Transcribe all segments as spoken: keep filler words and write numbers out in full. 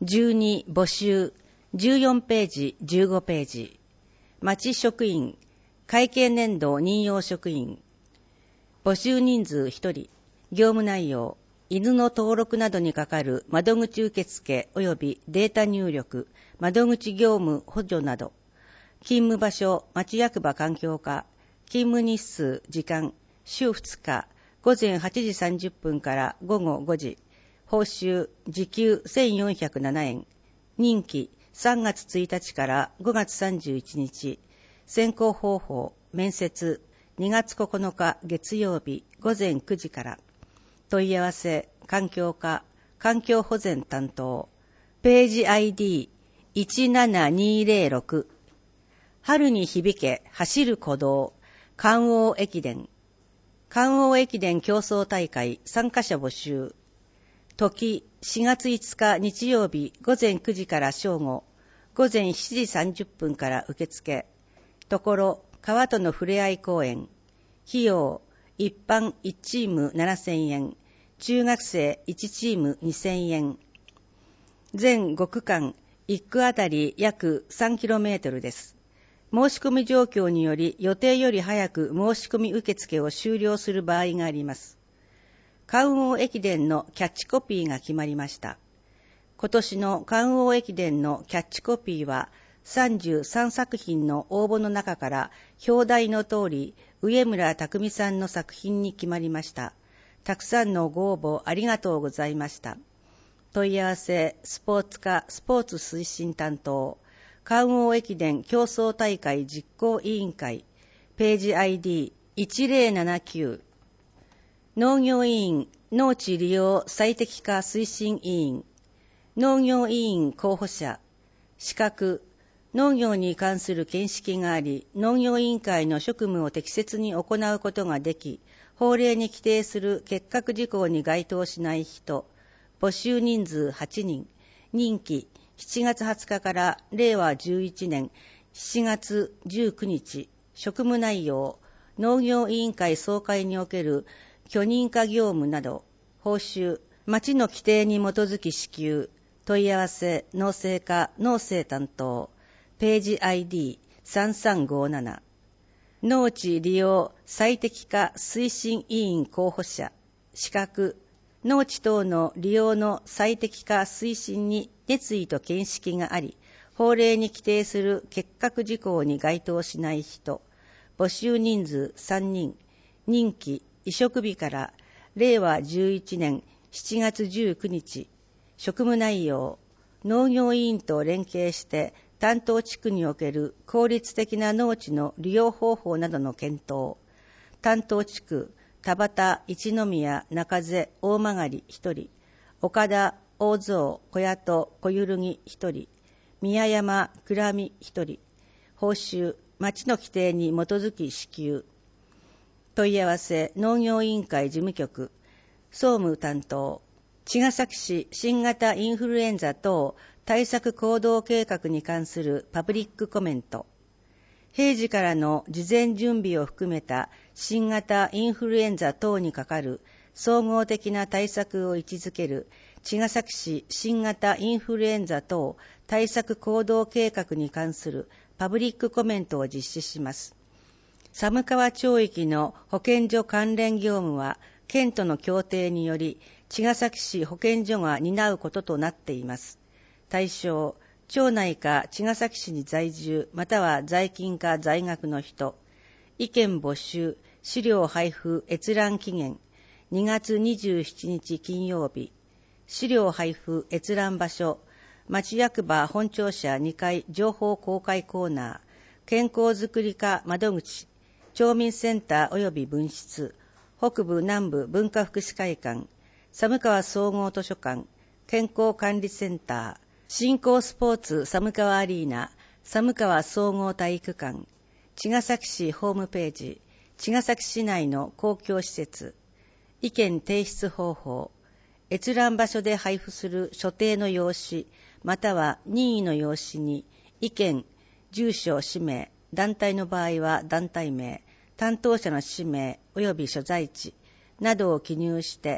じゅうに募集、じゅうよんページ、じゅうごページ。町職員、会計年度任用職員。募集人数ひとり、業務内容、犬の登録などにかかる窓口受付及びデータ入力、窓口業務補助など。勤務場所、町役場環境課。勤務日数、時間、週ふつか、午前はちじさんじゅっぷんから午後ごじ。報酬、時給せんよんひゃくななえん。任期、さんがつついたちからごがつさんじゅういちにち。選考方法、面接、にがつここのか月曜日午前くじから。問い合わせ、環境課、環境保全担当。ページ アイディーいちななにーぜろろく。春に響け、走る鼓動、関央駅伝。関央駅伝競争大会参加者募集。時、しがついつか日曜日午前くじから正午、午前しちじさんじゅっぷんから受付。ところ、川とのふれあい公園。費用、一般いちチームななせんえん、中学生いちチームにせんえん。全ごくかん、いっくあたり約 さんキロメートル です。申し込み状況により予定より早く申し込み受付を終了する場合があります。関央駅伝のキャッチコピーが決まりました。今年の関央駅伝のキャッチコピーはさんじゅうさんさくひんの応募の中から表題の通り上村匠さんの作品に決まりました。たくさんのご応募ありがとうございました。問い合わせ、スポーツ課スポーツ推進担当、関央駅伝競争大会実行委員会、ページ アイディーいちぜろななきゅう。農業委員農地利用最適化推進委員、農業委員候補者、資格、農業に関する見識があり、農業委員会の職務を適切に行うことができ、法令に規定する結核事項に該当しない人、募集人数はちにん、任期しちがつはつかかられいわじゅういちねんしちがつじゅうくにち、職務内容、農業委員会総会における許認可業務など、報酬、町の規定に基づき支給、問い合わせ、農政課、農政担当、ページ アイディーさんさんごなな。農地利用最適化推進委員候補者、資格、農地等の利用の最適化推進に熱意と見識があり、法令に規定する結核事項に該当しない人、募集人数さんにん、任期、移植日かられいわじゅういちねんしちがつじゅうくにち、職務内容、農業委員と連携して担当地区における効率的な農地の利用方法などの検討、担当地区、田端、一宮、中瀬、大曲ひとり、岡田、大蔵、小谷と小ゆるぎひとり、宮山、倉見ひとり、報酬、町の規定に基づき支給。問い合わせ、農業委員会事務局、総務担当、茅ヶ崎市新型インフルエンザ等対策行動計画に関するパブリックコメント。平時からの事前準備を含めた新型インフルエンザ等にかかる総合的な対策を位置づける茅ヶ崎市新型インフルエンザ等対策行動計画に関するパブリックコメントを実施します。寒川町域の保健所関連業務は県との協定により茅ヶ崎市保健所が担うこととなっています。対象、町内か茅ヶ崎市に在住または在勤か在学の人。意見募集、資料配布閲覧期限にがつにじゅうしちにち金曜日。資料配布閲覧場所、町役場本庁舎にかい情報公開コーナー、健康づくり課窓口、町民センター及び分室、北部南部文化福祉会館、寒川総合図書館、健康管理センター、新興スポーツ寒川アリーナ、寒川総合体育館、茅ヶ崎市ホームページ、茅ヶ崎市内の公共施設、意見提出方法、閲覧場所で配布する所定の用紙、または任意の用紙に意見、住所、氏名、団体の場合は団体名、担当者の氏名及び所在地などを記入して、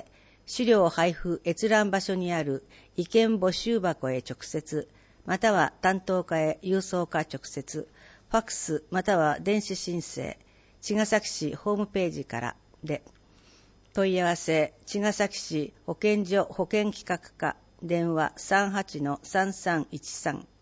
資料配布閲覧場所にある意見募集箱へ直接、または担当課へ郵送か直接、ファックスまたは電子申請、茅ヶ崎市ホームページからで、問い合わせ、茅ヶ崎市保健所保健企画課、電話 さんはちのさんさんいちさん